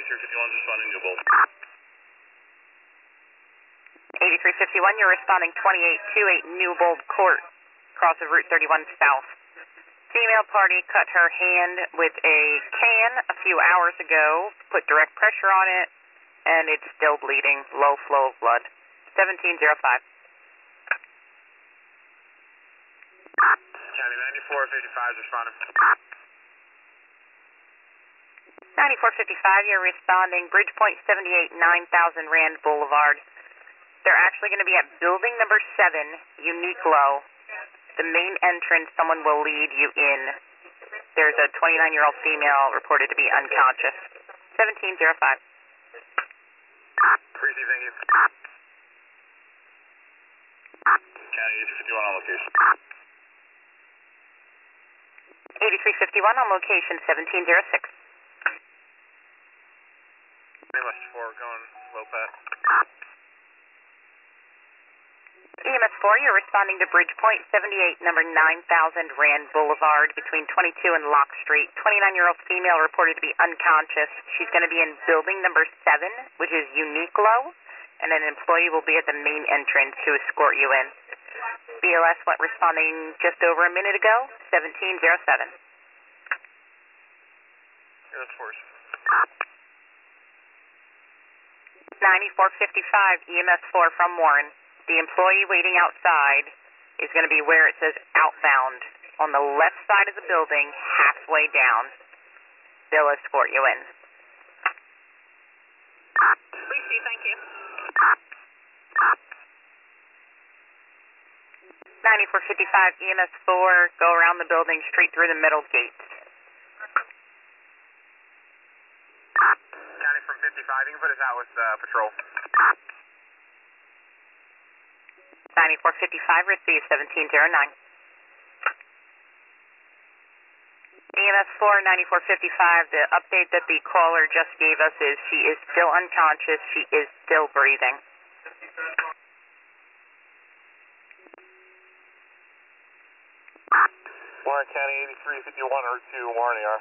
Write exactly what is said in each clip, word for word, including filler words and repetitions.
eighty-three fifty-one is responding to Bolt. eighty-three fifty-one, you're responding twenty-eight twenty-eight Newbold Court, cross of Route thirty-one South. Female party cut her hand with a can a few hours ago, put direct pressure on it, and it's still bleeding, low flow of blood. seventeen oh five. County ninety-four fifty-five is responding. ninety-four fifty-five, you're responding Bridgepoint seventy-eight, nine thousand Rand Boulevard. They're actually going to be at building number seven, Unique Low. The main entrance, someone will lead you in. There's a twenty-nine-year-old female reported to be unconscious. seventeen oh five. Appreciate, thank you. County eighty-three fifty-one on location. eighty-three fifty-one on location, seventeen oh six. E M S four going low pat. E M S four, you're responding to Bridgepoint seventy-eight, number nine thousand Rand Boulevard, between twenty-two and Lock Street. twenty-nine-year-old female reported to be unconscious. She's going to be in building number seven, which is Unique Low, and an employee will be at the main entrance to escort you in. B L S went responding just over a minute ago, seventeen oh seven. E M S four. ninety-four fifty-five, E M S four from Warren. The employee waiting outside is going to be where it says outbound on the left side of the building, halfway down. They'll escort you in. Lucy, thank you. ninety-four fifty-five, E M S four, go around the building straight through the middle gates. County from fifty-five, you can put us out with uh, patrol. ninety-four fifty-five, receive seventeen oh nine. E M S four, ninety-four fifty-five, the update that the caller just gave us is she is still unconscious, she is still breathing. Warren County eighty-three fifty-one, Route two, Warren A R.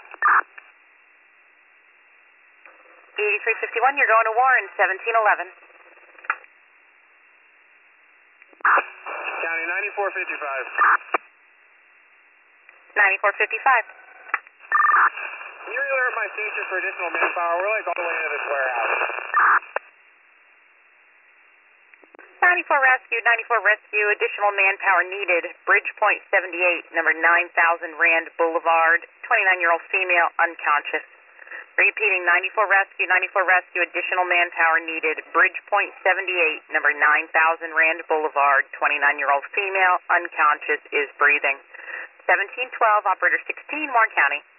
eighty-three fifty-one, you're going to Warren, seventeen eleven. County ninety-four fifty-five. ninety-four fifty-five. Can you alert my station for additional manpower? We're like all the way into this warehouse. ninety-four rescue, ninety-four rescue, additional manpower needed. Bridgepoint seventy-eight, number nine thousand Rand Boulevard, twenty-nine-year-old female, unconscious. Repeating, ninety-four rescue, ninety-four rescue, additional manpower needed. Bridgepoint seventy-eight, number nine thousand Rand Boulevard, twenty-nine-year-old female, unconscious, is breathing. seventeen twelve, operator sixteen, Warren County.